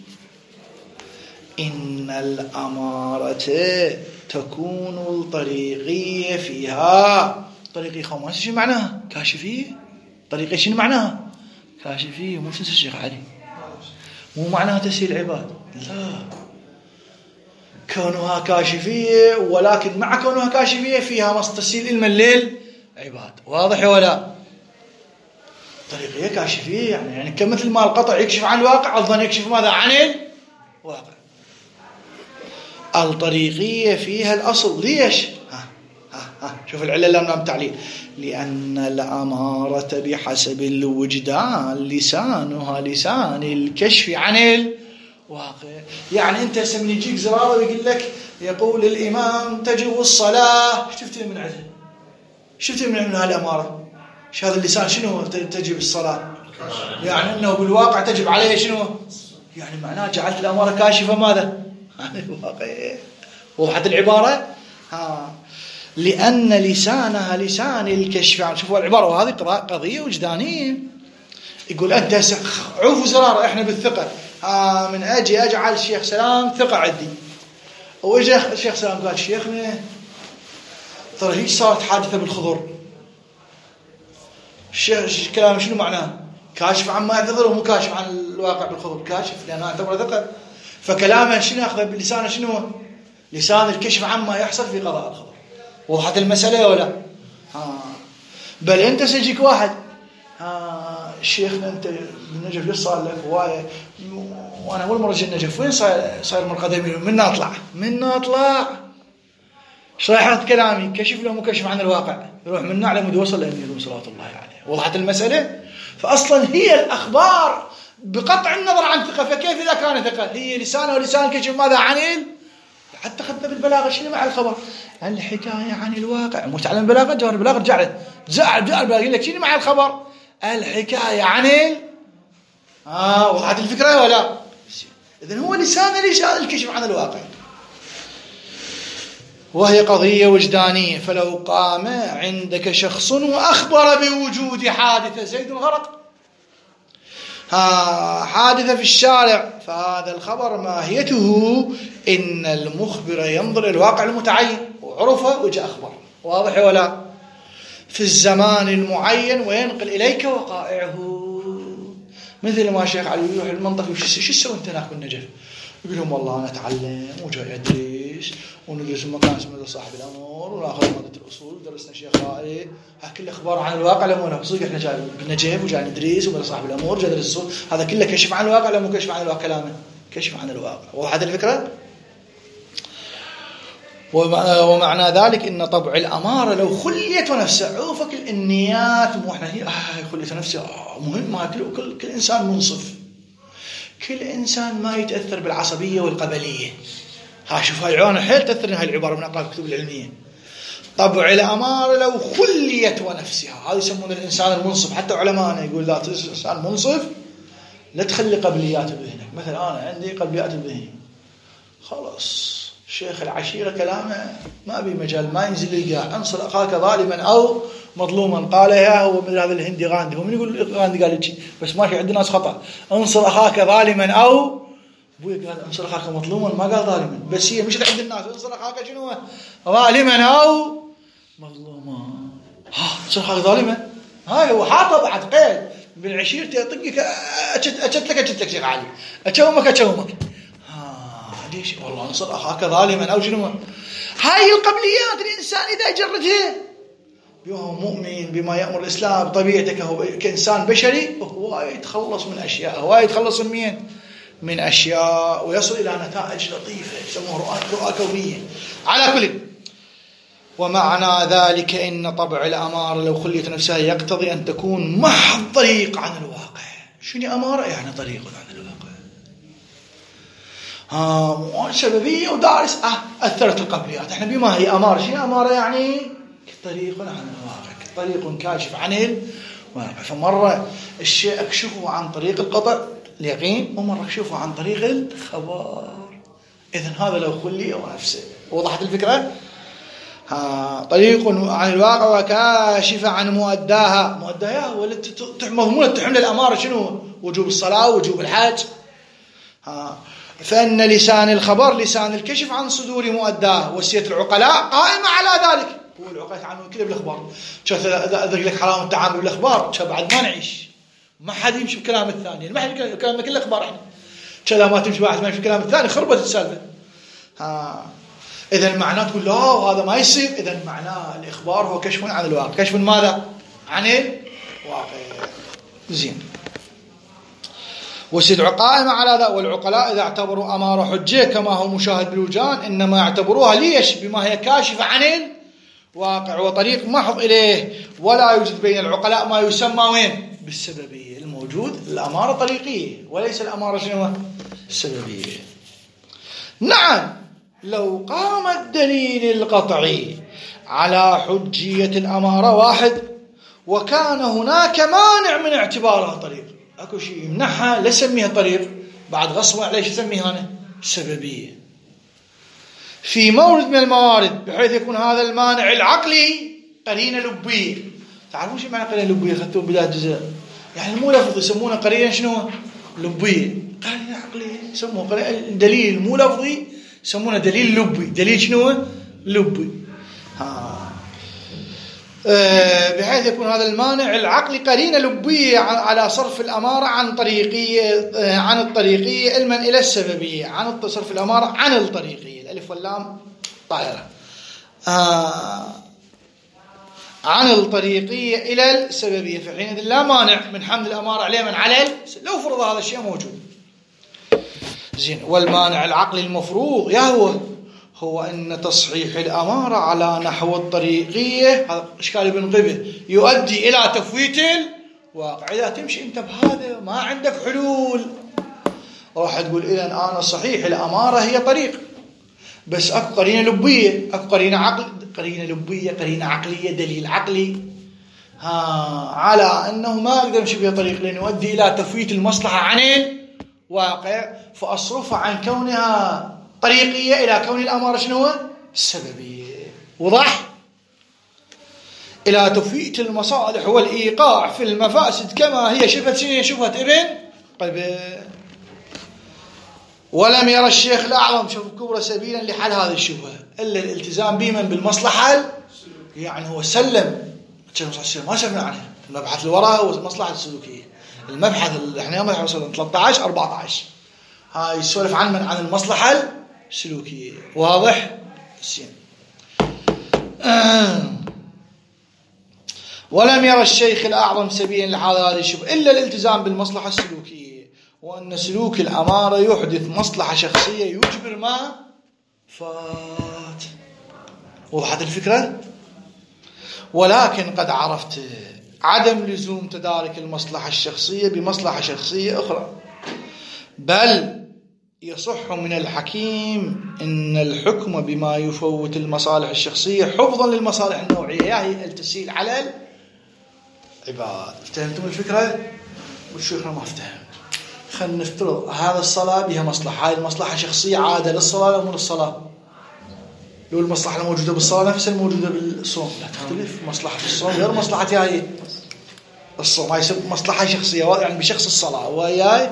Speaker 1: إن الأمارة تكون الطريقية فيها. طريقية خماسة شو معناها؟ كاشفية. طريقية شنو معناها؟ كاشفية. مو تنسى الشيخ علي، مو معناها تسهيل العباد، لا، كونها كاشفية، ولكن مع كونها كاشفية فيها مص تسهيل علم الليل عباد. واضح ولا؟ طريقية كاشفية يعني يعني كمثل ما القطع يكشف عن الواقع أيضا يكشف ماذا عن الواقع. الطريقية فيها الأصل. ليش؟ ها ها ها شوف العلة لام تعليل. لأن الأمارة بحسب الوجدان لسانها لسان الكشف عن الواقع. يعني أنت سمن يجيك زرارة ويقول لك يقول الإمام تجب الصلاة، شفت من عده؟ شفت من هذه الأمارة؟ ايش هذا اللسان شنو تجب الصلاة؟ يعني أنه بالواقع تجب عليه شنو؟ يعني معناه جعلت الأمارة كاشفة ماذا؟ عن الواقع. وضحت العبارة؟ ها. لأن لسانها لسان الكشف عن. شوفوا العبارة، وهذه قضية وجدانية. يقول أنت عوف زرارة إحنا بالثقة، ها من أجي أجعل الشيخ سلام ثقة عندي. وإجا الشيخ سلام قال شيخنا ترى هي صارت حادثة بالخضر. الشيخ كلام شنو معناه؟ كاشف عن ما يعتذر ومو كاشف عن الواقع بالخضر. كاشف لأنه اعتبر ثقة، فكلامه شنو أخذ بلسانه شنو؟ لسان الكشف عما يحصل في قضاء الخبر. وضحت المسألة ولا؟ ها. بل أنت سيجيك واحد ها شيخنا أنت بالنجف ليش صار لك هواية؟ وأنا أول مرة جي النجف وين صاير صاير من قدمي؟ من أطلع من أطلع شرحت كلامي كشف له مكشف عن الواقع، يروح من نعلم ودي وصل لأمير صلاة الله عليه. وضحت المسألة؟ فأصلا هي الأخبار بقطع النظر عن ثقة، فكيف إذا كان ثقة؟ هي لسانه ولسان كشف ماذا عن ال حتى خدنا بالبلاغة شنو مع الخبر؟ الحكاية عن الواقع. مو تعلم بلاغة جوهر البلاغة رجعت زعل جعل بلاغ لك شنو مع الخبر؟ الحكاية عن ال آه وضحت الفكرة ولا؟ إذن هو لسانه لسان الكشف عن الواقع، وهي قضية وجدانية. فلو قام عندك شخص وأخبر بوجود حادثة زيد غرق، ها حادثة في الشارع، فهذا الخبر ماهيته إن المخبر ينظر الواقع المتعين وعرفه وجاء أخبر. واضح ولا؟ في الزمان المعين وينقل إليك وقائعه. مثل ما شيخ علي يروح المنطقة شو يسوي انت هناك بالنجف؟ يقول لهم والله أنا أتعلم وجاي أدرس وندرس مكان اسمه صاحب الأمور ونأخذ مادة الأصول ودرسنا شيخ رائع. هكذا الأخبار عن الواقع لما أنا صدق إحنا جاي بالنجف وجاي ندرس ومدرس صاحب الأمور جاي ندرس الأصول، هذا كله كشف عن الواقع لما كشف عن الواقع كلامه كشف عن الواقع. وضحت الفكرة؟ ومعنى ذلك إن طبع الأمارة لو خليت نفسه، عوفك النيات مو إحنا هي آه خليت نفسه آه مهم. كل كل كل إنسان منصف، كل إنسان ما يتأثر بالعصبية والقبلية. ها شوف هاي العوانة حيل تأثر هاي العبارة من أقرأ الكتب العلمية. طبع الأمارة لو خليت ونفسها، هذا يسمون الإنسان المنصف. حتى علماءنا يقول ذات إنسان منصف لا تخلي قبليات بذهنك. مثلا أنا عندي قبليات بذهني، خلاص شيخ العشيرة كلامه ما بي مجال، ما ينزل القاع. انصر أخاك ظالما أو مظلوما، قال يا هو من هذا الهندي غاندي، هو من يقول غاندي قال لي بس ماشي عندنا ناس خطأ. انصر أخاك ظالما أو ابوي قال انصر أخاك مظلوما، ما قال ظالما، بس هي مش عند الناس انصر أخاك شنو ظالما أو مظلوما. ها انصر أخاك ظالما، هاي هو حاطه بعد قيد من عشيرتي أطقك أجت أجت لك أجت لك شيخ علي، أشومك أشومك. ليش؟ والله انصر أخاك ظالما أو شنو. هاي القبليات الإنسان إذا جردها بما مؤمن بما يأمر الإسلام طبيعتك هو كإنسان بشري، هو يتخلص من أشياء، هو يتخلص من مين؟ من أشياء، ويصل إلى نتائج لطيفة يسموها رؤى كونية. على كل، ومعنى ذلك إن طبع الأمارة لو خليت نفسها يقتضي أن تكون محض طريق عن الواقع. شنو أمارة؟ يعني طريق عن الواقع. ها سببية ودارس أه أثرت القبليات. إحنا بما هي أمارة؟ شنو أمارة؟ يعني طريق عن الواقع، طريق كاشف عن الواقع. فمرة الشيء أكشفه عن طريق القطع اليقين، ومرة أكشفه عن طريق الخبر. إذن هذا لو خلي ونفسه. وضحت الفكرة؟ ها طريق عن الواقع وكاشف عن مؤداها. مؤداها هو مضمون تحمل الأمارة شنو؟ وجوب الصلاة ووجوب الحج. ها فإن لسان الخبر لسان الكشف عن صدور مؤداه، وصية العقلاء قائمة على ذلك. هو العقلاء يتعاملون كله بالأخبار. شوف إذا أذكر لك حرام التعامل بالأخبار شو بعد ما نعيش، ما حد يمشي بكلام الثاني، ما حد كلامنا كله أخبار. إحنا كذا ما تمشي واحد ما يمشي بكلام الثاني خربت السالفة. ها إذا معناه تقول لا وهذا ما يصير. إذا معناه الإخبار هو كشف عن الواقع. كشف ماذا؟ عن الواقع. زين. وسيد قائمة على ذا. والعقلاء إذا اعتبروا أمارة حجة كما هو مشاهد بالوجدان إنما يعتبروها ليش؟ بما هي كاشفة عن الواقع وطريق محض إليه. ولا يوجد بين العقلاء ما يسمى وين؟ بالسببية. الموجود الأمارة طريقية وليس الأمارة شنو؟ السببية. نعم لو قام الدليل القطعي على حجية الأمارة واحد وكان هناك مانع من اعتبارها طريق، اكو شيء يمنعها لا يسميها طريق، بعد غصبا عليه يسميها هنا سببيه في مورد من الموارد، بحيث يكون هذا المانع العقلي قرينه لبيه. تعرفون شو معنى قرينه لبيه؟ اخذتوه بدايه الجزء. يعني الملفظ يسمونه قرينه شنو؟ لبيه. قرينه عقليه يسموه قرينه. دليل مو لفظي يسمونه دليل لبي. دليل شنو؟ لبي. ها بحيث يكون هذا المانع العقلي قرينة لبية على صرف الأمارة عن طريقية عن الطريقية علما إلى السببية، عن صرف الأمارة عن الطريقية. الألف واللام طائرة. آه عن الطريقية إلى السببية، فحينئذ لا مانع من حمل الأمارة عليه من على لو فرض هذا الشيء موجود. زين. والمانع العقلي المفروض يا هو هو أن تصحيح الأمارة على نحو الطريقية، هذا إشكال ابن قبه، يؤدي إلى تفويت الواقع. إذا تمشي أنت بهذا ما عندك حلول، راح تقول إذن أنا صحيح الأمارة هي طريق، بس أكو قرينة لبية، أكو قرينة عقل، قرينة لبية، قرينة عقلية، دليل عقلي ها على أنه ما أقدر أمشي بها طريق لأنه يؤدي إلى تفويت المصلحة عن الواقع، فأصرفها عن كونها طريقية إلى كون الأمارة شنو؟ السببية. وضح؟ إلى تفويت المصالح والإيقاع في المفاسد كما هي شبهة شنو؟ شبهة ابن قبه. ولم يرى الشيخ الأعظم شوف كبرى سبيلا لحل هذه الشبهة إلا الالتزام بمن بالمصلحة. يعني هو سلم ما شفنا عنها المبحث اللي وراء هو المصلحة السلوكية. المبحث اللي احنا يوم ثلاثة عشر أربعة عشر هاي يسولف عن من عن المصلحة السلوكية. واضح؟ سين. آه. ولم يرى الشيخ الأعظم سبيلا لحل هذه الشبهة إلا الالتزام بالمصلحة السلوكية، وأن سلوك الأمارة يحدث مصلحة شخصية يجبر ما فات. وضحت الفكرة؟ ولكن قد عرفت عدم لزوم تدارك المصلحة الشخصية بمصلحة شخصية أخرى، بل يصح من الحكيم إن الحكم بما يفوت المصالح الشخصية حفظا للمصالح النوعية، يعني التسهيل على العباد. فهمتم الفكرة؟ والشيخنا ما افتهم. خلينا نفترض هذا الصلاة بها مصلحة، هاي المصلحة شخصية عادة للصلاة ولا مو للصلاة؟ لو المصلحة الموجودة بالصلاة نفسها الموجودة بالصوم لا تختلف، مصلحة الصوم غير مصلحة هاي الصوم، هاي مصلحة شخصية يعني بشخص الصلاة. وياي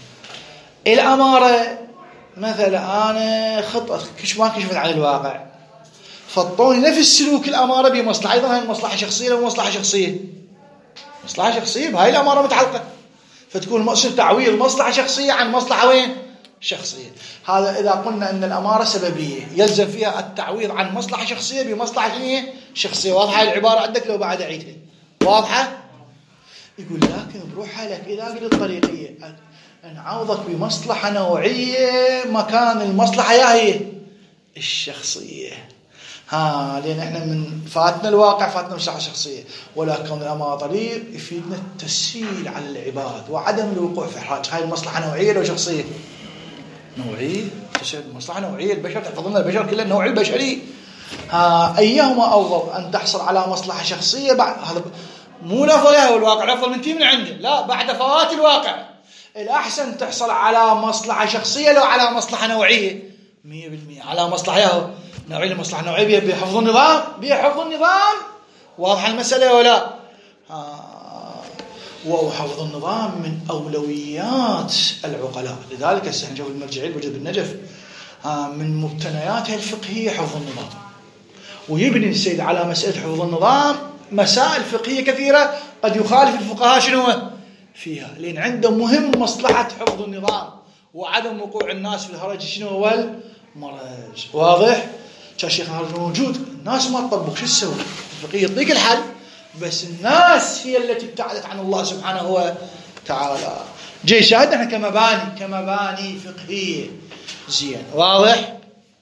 Speaker 1: الأمارة مثلا أنا خطأت كش ما كشفت عن الواقع فطوني نفس سلوك الأمارة بمصلحة، أيضا هاي مصلحة شخصية لو مصلحة شخصية مصلحة شخصية بهاي الأمارة متعلقة، فتكون مقصود تعويض مصلحة شخصية عن مصلحة وين؟ شخصية. هذا إذا قلنا أن الأمارة سببية يلزم فيها التعويض عن مصلحة شخصية بمصلحة شخصية. واضحة العبارة عندك لو بعد أعيدها؟ واضحة؟ يقول لكن بروحها لك إذا قلت الطريقية نعوضك بمصلحة نوعية مكان المصلحة يا هي الشخصية. ها لأن احنا من فاتنا الواقع فاتنا مصلحة شخصية، ولكن الأمارة طريق يفيدنا التسهيل على العباد وعدم الوقوع في حرج. هاي المصلحة نوعية لو شخصية؟ نوعية. تسهيل مصلحة نوعية، البشر تحفظنا البشر كله النوع البشري. ها أيهما أفضل أن تحصل على مصلحة شخصية بعد هذا مو الأفضل هو الواقع الأفضل من تي من عنده، لا بعد فوات الواقع الأحسن تحصل على مصلحة شخصية لو على مصلحة نوعية مية بالمية على مصلحة ياهو نوعية. المصلحة النوعية بحفظ النظام بحفظ النظام واضح المسألة ولا؟ آه. وحفظ النظام من أولويات العقلاء، لذلك هسه نشوف المرجعية الوجد بالنجف آه من مبتنياتها الفقهية حفظ النظام، ويبني السيد على مسألة حفظ النظام مسائل فقهية كثيرة قد يخالف الفقهاء شنو فيها، لأن عندهم مهم مصلحة حفظ النظام وعدم وقوع الناس في الهرج شنو هو المرج. واضح؟ كان شيخ الهرج موجود الناس ما تطبق شو تسوي؟ الفقيه يعطيك الحل بس الناس هي التي ابتعدت عن الله سبحانه وتعالى. جاي شاهد احنا كمباني كمباني فقهية زين. واضح؟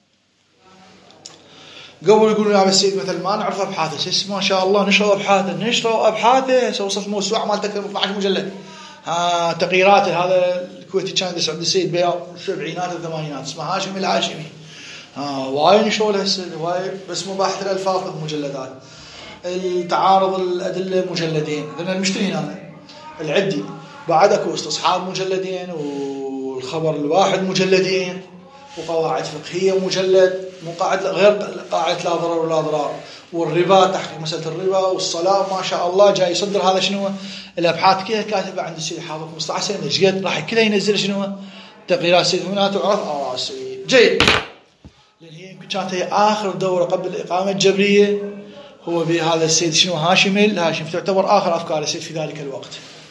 Speaker 1: قبل يقولون يا السيد مثل ما نعرف ابحاثه اسم ما شاء الله نشروا ابحاثه نشروا ابحاثه وصلت موسوعه مالته اثنا عشر مجلد ها تقريراته. هذا الكويتي كان يدرس عند السيد بالسبعينات والثمانينات اسمه هاشم الهاشمي ها وايد نشروا له هسه وايد بس مباحث الالفاظ مجلدات. التعارض الادله مجلدين لان المشتري هنا العدي بعد اكو استصحاب مجلدين والخبر الواحد مجلدين وقواعد فقهيه مجلد مو قاعد غير قاعده لا ضرر ولا ضرار والربا تحقيق مساله الربا والصلاه ما شاء الله جاي يصدر هذا شنو الابحاث كلها كاتبه عند السيد حافظ خمسة عشر سنه ايش قد راح كلها ينزل شنو تقريرات السيد هنا تعرف اه السيد جيد لان هي يمكن كانت هي اخر دوره قبل الاقامه الجبريه هو بهذا السيد شنو هاشم الهاشم تعتبر اخر افكار السيد في ذلك الوقت.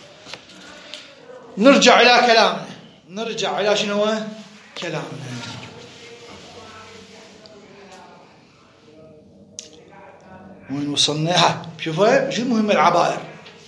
Speaker 1: نرجع الى كلامنا نرجع الى شنو كلامنا. وين وصلنا؟ شوفوا شو المهم العبائر.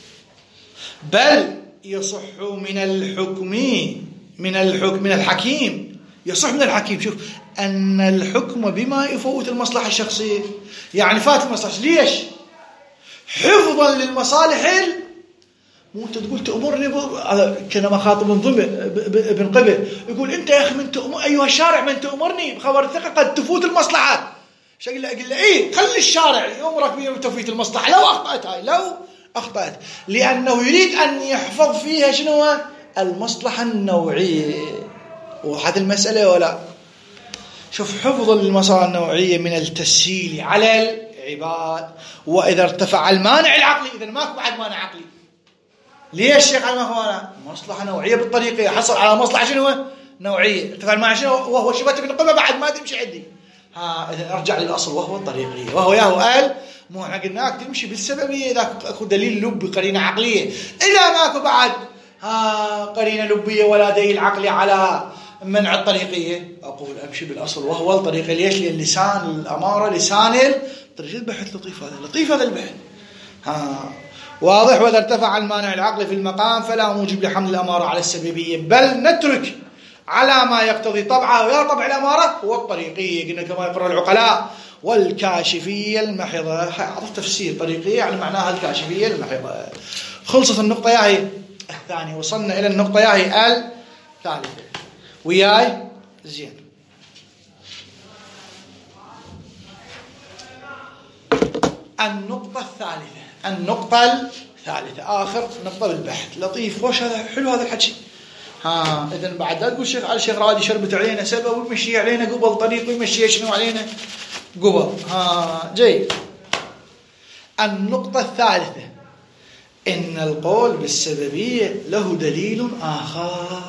Speaker 1: بل يصح من الحكم من الحكم من الحكيم يصح من الحكيم شوف أن الحكم بما يفوت المصلحة الشخصية يعني فات المصلحة ليش؟ حفظا للمصالح مو انت تقول تأمرني كما خاطب ابن قبل يقول انت يا اخي من تأمر ايها الشارع من تأمرني بخبر الثقة قد تفوت المصلحة. شو اقول له؟ اقول له ايه خلي الشارع يأمرك بتفويت المصلحة لو اخطأت هاي لو اخطأت لانه يريد ان يحفظ فيها شنو المصلحة النوعية. وحد المسألة ولا؟ شوف حفظ المصالح النوعية من التسهيل على العباد واذا ارتفع المانع العقلي اذا ماكو بعد مانع عقلي ليش شيخ على مخوانا مصلحة نوعية بالطريقة يحصل على مصلحة شنو نوعية ارتفع المانع شنو وهو شبه ابن قبة بعد ما تمشي عندي. ها إذا أرجع للأصل وهو الطريقية وهو ياهو قال مو احنا قلناك تمشي بالسببية إذا أكو دليل لبي قرينة عقلية إذا ماكو بعد ها قرينة لبية ولا دليل عقلي على منع الطريقية أقول أمشي بالأصل وهو الطريقة. ليش؟ لأن لسان الأمارة لسان الطريقة البحث لطيف هذا لطيف هذا البحث ها واضح. وإذا ارتفع المانع العقلي في المقام فلا موجب لحمل الأمارة على السببية بل نترك على ما يقتضي طبعه ويا طبع الأمارة هو الطريقية قلنا كما يقرر العقلاء والكاشفية المحضة. أعطف تفسير طريقية يعني معناها الكاشفية المحضة. خلصت النقطة ياهي الثانية وصلنا إلى النقطة ياهي الثالثة وياي زين. النقطة الثالثة النقطة الثالثة آخر نقطة بالبحث لطيف خوش هذا حلو هذا الحكي ها إذن بعد لا تقول شيخ على الشيخ رادي شربت علينا سبب ويمشي علينا قبل طريق ويمشي شنو علينا قبل. ها جيد. النقطة الثالثة إن القول بالسببية له دليل آخر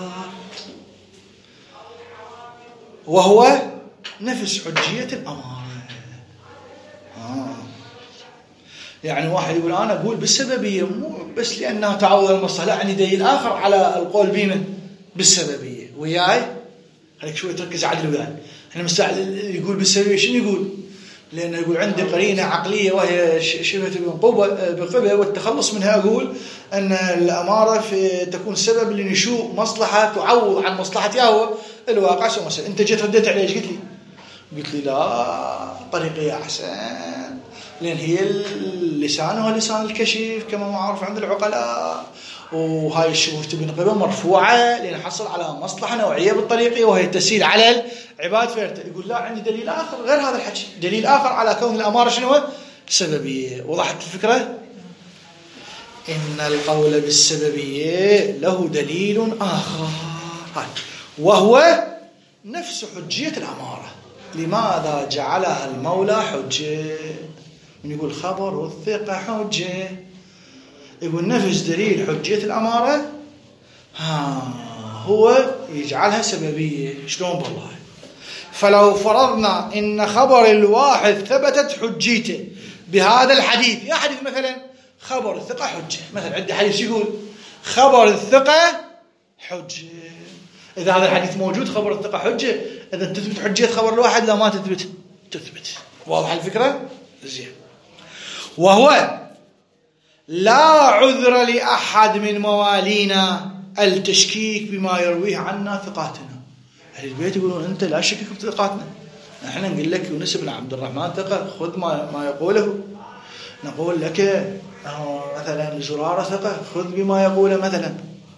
Speaker 1: وهو نفس حجية الأمارة. آه. يعني واحد يقول أنا أقول بالسببية مو بس لأنها تعوض المصلحة، لا يعني دليل آخر على القول بما بالسببية. وياي هيك شوي تركز على الوياي. احنا مستعد يقول بالسببية شنو يقول؟ لأنه يقول عندي قرينة عقلية وهي شبه بقبة والتخلص منها أقول أن الأمارة في تكون سبب لنشوء مصلحة تعوض عن مصلحتها هو الواقع. سو مثلا أنت جيت رديت عليه قلت لي قلت لي لا طريقي أحسن لأن هي اللسان هو لسان الكشف كما معروف عند العقلاء، وهاي الشبهة تبين قبة مرفوعة لأن حصل على مصلحة نوعية بالطريقة وهي التسهيل على العباد. فيرت يقول لا عندي دليل آخر غير هذا الحكي، دليل آخر على كون الأمارة شنو هو سببية. وضحت الفكرة؟ إن القول بالسببية له دليل آخر وهو نفس حجية الأمارة. لماذا جعلها المولى حجة؟ من يقول خبر الثقة حجة، يقول نفس دليل حجية الأمارة ها هو يجعلها سببية. شلون بالله؟ فلو فرضنا إن خبر الواحد ثبتت حجيته بهذا الحديث، يا حديث مثلا خبر الثقة حجة، مثلا عندي حديث يقول خبر الثقة حجة، إذا هذا الحديث موجود خبر الثقة حجة، إذا تثبت حجية خبر الواحد لا ما تثبت تثبت. واضح الفكرة؟ زين. وهو لا عذر لأحد من موالينا التشكيك بما يرويه عنا ثقاتنا. أهل البيت يقولون أنت لا شكك بثقاتنا، نحن نقول لك يونس بن عبد الرحمن ثقة خذ ما ما يقوله، نقول لك مثلا زرارة ثقة خذ بما يقوله مثلا.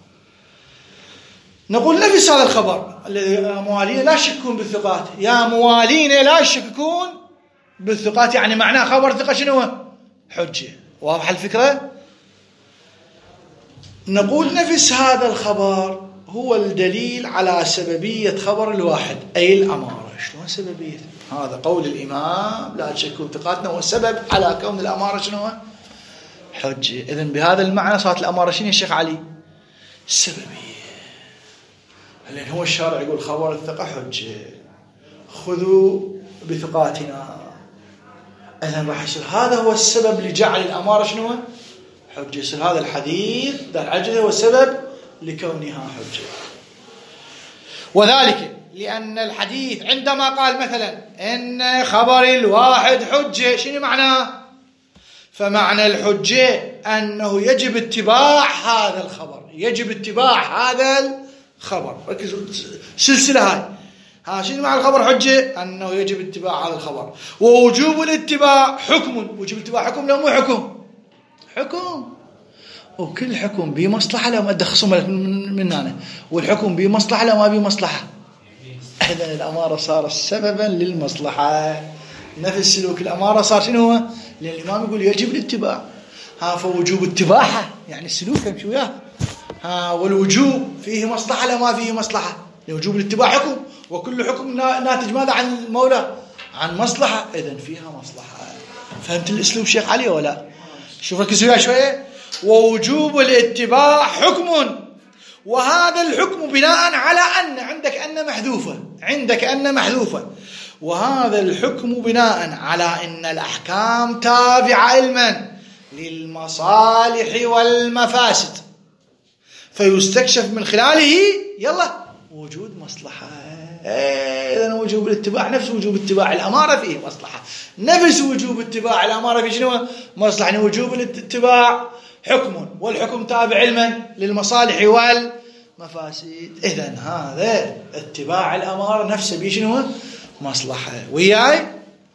Speaker 1: نقول نفس هذا الخبر الذي موالينا لا يشككون بالثقات، يا موالينا لا يشككون بالثقات، يعني معناه خبر ثقة شنو حجة. واضح الفكرة؟ نقول نفس هذا الخبر هو الدليل على سببية خبر الواحد أي الأمارة. شلون سببية؟ هذا قول الإمام لا تشككوا بثقاتنا والسبب على كون الأمارة شنو حجة. إذن بهذا المعنى صارت الأمارة شنو يا شيخ علي؟ السببية. لأن هو الشارع يقول خبر الثقة حجة خذوا بثقاتنا، إذن راح يصير هذا هو السبب لجعل الأمارة شنو حجة. يصير هذا الحديث ذا العجلة هو السبب لكونها حجة. وذلك لأن الحديث عندما قال مثلا إن خبر الواحد حجة شنو معناه؟ فمعنى الحجة أنه يجب اتباع هذا الخبر، يجب اتباع هذا الخبر. ركزوا سلسلة هاي. ها شنو معنى الخبر حجة؟ أنه يجب اتباع هذا الخبر. ووجوب الاتباع حكم، وجوب الاتباع حكم لا مو حكم حكم، وكل حكم بمصلحة لا ما تخصم من من هنا، والحكم بمصلحة لا ما بمصلحة. إذن الأمارة صار سببا للمصلحة. نفس سلوك الأمارة صار شنو هو؟ لأن الإمام يقول يجب الاتباع، ها فوجوب اتباعها يعني السلوك امشي وياه. ها والوجوب فيه مصلحة لا ما فيه مصلحة، وجوب الاتباع حكم، وكل حكم ناتج ماذا عن المولى؟ عن مصلحة، إذن فيها مصلحة. فهمت الأسلوب شيخ علي ولا؟ شوف ركزوا وياه شوية. ووجوب الاتباع حكم، وهذا الحكم بناء على أن عندك أن محذوفة، عندك أن محذوفة، وهذا الحكم بناء على أن الأحكام تابعة علما للمصالح والمفاسد، فيستكشف من خلاله يلا وجود مصلحة. إذن وجوب الاتباع نفس وجوب اتباع الأمارة فيه مصلحة، نفس وجوب اتباع الأمارة فيه شنو مصلحة. يعني وجوب الاتباع حكم، والحكم تابع علما للمصالح والمفاسد. إذن هذا اتباع الأمارة نفسه بيه شنو مصلحة. وياي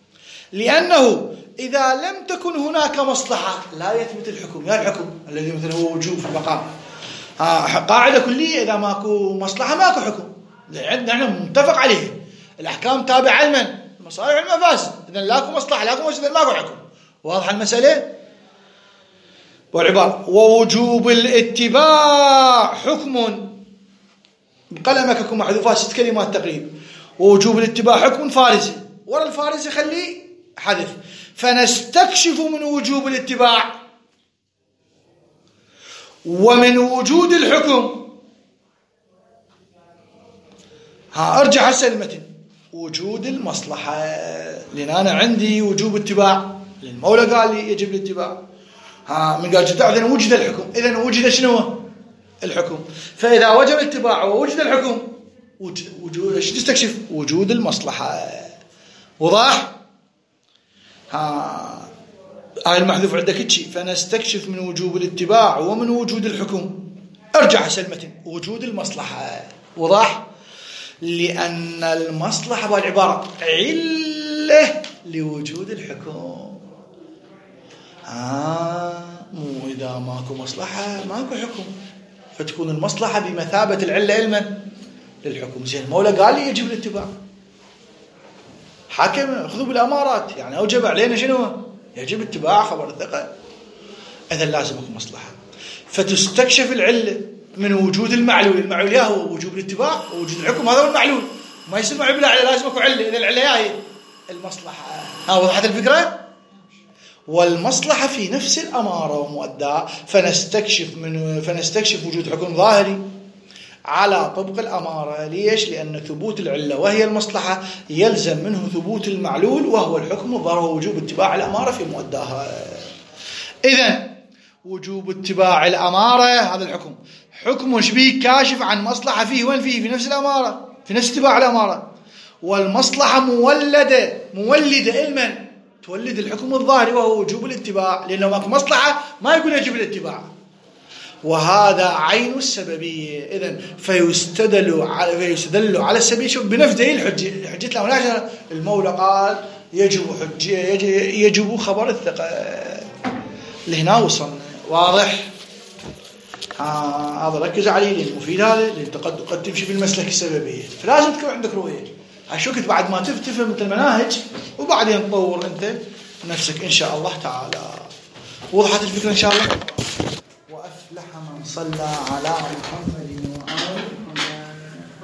Speaker 1: لأنه إذا لم تكن هناك مصلحة لا يثبت الحكم. يا الحكم الذي مثل هو وجوب في المقام، قاعدة كلية إذا ماكو مصلحة ماكو حكم، عندنا احنا متفق عليه الأحكام تابعة علما المصالح والمفاسد. إذن لاكو مصلحة لاكو مفسدة ماكو حكم. واضح المسألة؟ والعبارة ووجوب الاتباع حكم، بقلمك اكو محذوفات ست كلمات تقريبا. ووجوب الاتباع حكم فارسي، ورا الفارسي خليه حذف. فنستكشف من وجوب الاتباع ومن وجود الحكم. ها ارجع هسه المتن. وجود المصلحة، لأن أنا عندي وجوب اتباع، المولى قال لي يجب الاتباع. ها من قال جدع إذن وجد الحكم، إذن وجد شنو الحكم. فإذا وجب الاتباع ووجد الحكم وجود وجود ايش تستكشف؟ وجود المصلحة. وضاح؟ ها هاي المحذوف عندك هيك. فنستكشف من وجوب الاتباع ومن وجود الحكم. ارجع هسه المتن. وجود المصلحة. وضاح؟ لأن المصلحة بالعبارة علة لوجود الحكم. آه مو إذا ماكو مصلحة ماكو حكم، فتكون المصلحة بمثابة العلة لمن؟ للحكم. زين المولى قال لي يجب الاتباع، حكم خذوا بالأمارات، يعني أوجب علينا شنو؟ يجب اتباع خبر الثقة. إذا لازم اكو مصلحة، فتستكشف العلة من وجود المعلول. المعلول يا هو وجوب الاتباع ووجود الحكم، هذا هو المعلول. ما يصير معلول بلا علة، لازم اكو علة. اذا العلة هي المصلحة. ها وضحت الفكرة؟ والمصلحة في نفس الأمارة ومؤداها. فنستكشف من فنستكشف وجود حكم ظاهري على طبق الأمارة. ليش؟ لأن ثبوت العلة وهي المصلحة يلزم منه ثبوت المعلول وهو الحكم الظاهر ووجوب اتباع الأمارة في مؤداها. إذن وجوب اتباع الأمارة هذا الحكم حكم شبيه كاشف عن مصلحة فيه. وين فيه؟ في نفس الأمارة، في نفس اتباع الأمارة. والمصلحة مولدة مولدة المن تولد الحكم الظاهري وهو وجوب الاتباع، لأنه ماكو مصلحة ما يقول يجب الاتباع، وهذا عين السببية. إذن فيستدل على فيستدل على السبيل. شوف بنفس دليل الحجة، حجة الأمر المولى قال يجب حجة يجب خبر الثقة. لهنا وصلنا. واضح؟ هذا ركز عليه لأنه مفيد، هذا لأن قد تمشي في المسلك السببية، فلازم تكون عندك رؤية. عشوكت بعد ما تفهم انت المناهج وبعدين تطور انت نفسك ان شاء الله تعالى. وضحت الفكرة ان شاء الله. وافلح من صلى على محمد